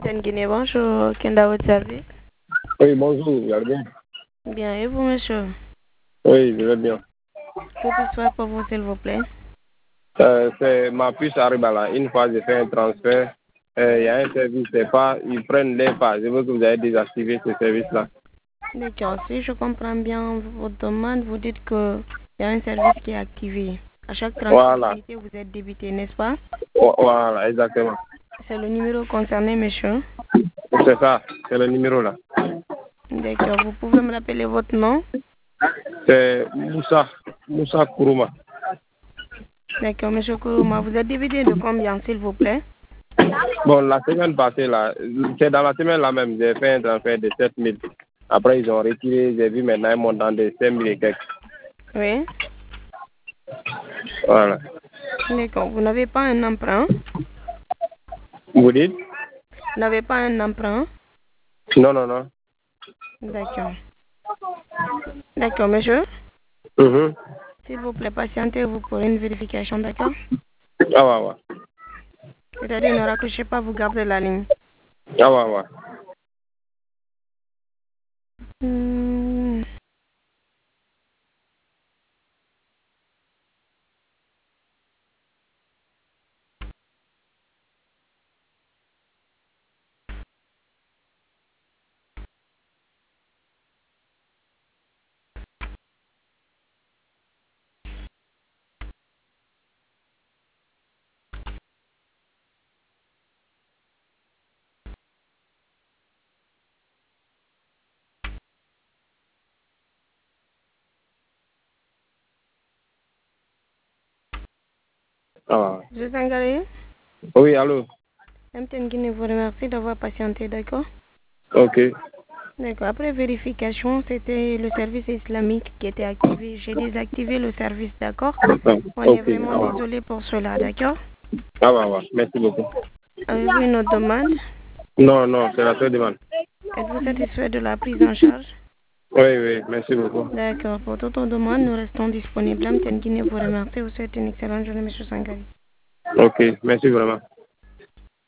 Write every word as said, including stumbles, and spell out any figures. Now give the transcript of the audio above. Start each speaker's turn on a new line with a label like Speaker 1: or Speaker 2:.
Speaker 1: Amten Guinée, bonjour. Kenda, votre service?
Speaker 2: Oui, bonjour, vous allez bien?
Speaker 1: Bien, et vous, monsieur?
Speaker 2: Oui, je vais bien.
Speaker 1: Que puis-je faire pour vous, s'il vous plaît?
Speaker 2: Euh, c'est ma puce arrive là. Une fois, j'ai fait un transfert. Euh, Il y a un service, c'est pas, ils prennent les pas. Je veux que vous ayez désactivé ce service-là.
Speaker 1: D'accord, si je comprends bien votre demande, vous dites qu'il y a un service qui est activé. À chaque
Speaker 2: Voilà.
Speaker 1: transférabilité, vous êtes débité, n'est-ce pas?
Speaker 2: Voilà, exactement.
Speaker 1: C'est le numéro concerné, monsieur.
Speaker 2: C'est ça, c'est le numéro là.
Speaker 1: D'accord, vous pouvez me rappeler votre nom?
Speaker 2: C'est Moussa, Moussa Kourouma.
Speaker 1: D'accord, monsieur Kourouma, vous êtes débité de combien, s'il vous plaît?
Speaker 2: Bon, la semaine passée là, c'est dans la semaine là même, j'ai fait un transfert de sept mille. Après, ils ont retiré, j'ai vu maintenant un montant de cinq mille et quelques.
Speaker 1: Oui.
Speaker 2: Voilà.
Speaker 1: D'accord, vous n'avez pas un emprunt?
Speaker 2: Vous dites?
Speaker 1: Vous n'avez pas un emprunt?
Speaker 2: Non, non, non.
Speaker 1: D'accord. D'accord, monsieur.
Speaker 2: Mhm.
Speaker 1: S'il vous plaît, patientez-vous pour une vérification, d'accord?
Speaker 2: Ah ouais, ouais.
Speaker 1: C'est-à-dire, ne raccrochez pas, vous gardez la ligne.
Speaker 2: Ah ouais, ouais.
Speaker 1: Hmm.
Speaker 2: Ah ouais.
Speaker 1: Je Sangaré,
Speaker 2: Oui, allô?
Speaker 1: Amten Guinée vous remercie d'avoir patienté, d'accord?
Speaker 2: Ok.
Speaker 1: D'accord. Après vérification, c'était le service islamique qui était activé. J'ai désactivé le service, d'accord? On est
Speaker 2: Ok.
Speaker 1: vraiment
Speaker 2: Ah ouais.
Speaker 1: désolé pour cela, d'accord?
Speaker 2: Ah ouais, ouais. Merci beaucoup.
Speaker 1: Avez-vous une autre demande?
Speaker 2: Non, non, c'est la seule demande.
Speaker 1: Êtes-vous satisfait de la prise en charge?
Speaker 2: Oui, oui, merci beaucoup.
Speaker 1: D'accord. Pour toute autre demande, nous restons disponibles. Amten Guinée vous remercie. Vous souhaite une excellente journée, monsieur Sangaré.
Speaker 2: Ok, merci vraiment.